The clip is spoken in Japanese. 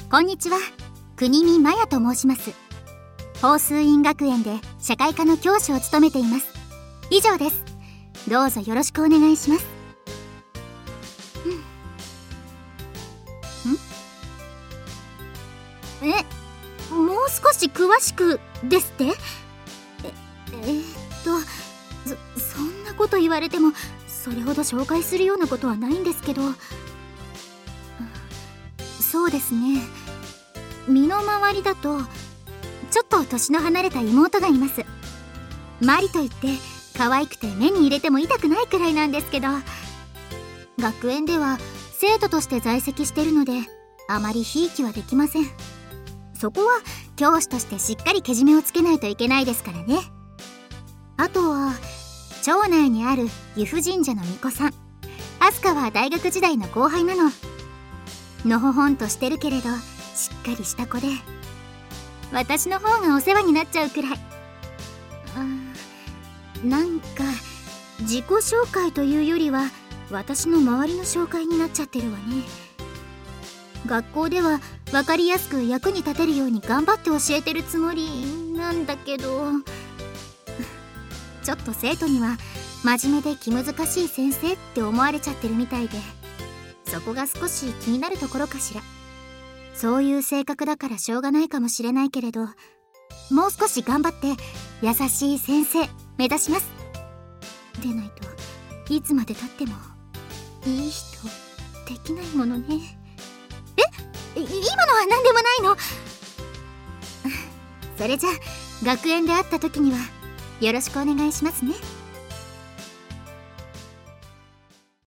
こんにちは、国見まやと申します。法数院学園で社会科の教師を務めています。以上です。どうぞよろしくお願いします。もう少し詳しくですって？そんなこと言われてもそれほど紹介するようなことはないんですけど。そうですね、身の回りだとちょっと年の離れた妹がいます。マリといって可愛くて目に入れても痛くないくらいなんですけど、学園では生徒として在籍してるのであまりひいきはできません。そこは教師としてしっかりけじめをつけないといけないですからね。あとは町内にある由布神社の巫女さん、アスカは大学時代の後輩なの。のほほんとしてるけれどしっかりした子で、私の方がお世話になっちゃうくらい。なんか自己紹介というよりは私の周りの紹介になっちゃってるわね。学校では分かりやすく役に立てるように頑張って教えてるつもりなんだけど、ちょっと生徒には真面目で気難しい先生って思われちゃってるみたいで、そこが少し気になるところかしら。そういう性格だからしょうがないかもしれないけれど、もう少し頑張って優しい先生目指します。でないといつまでたってもいい人できないものね。今のは何でもないの？それじゃ学園で会った時にはよろしくお願いしますね。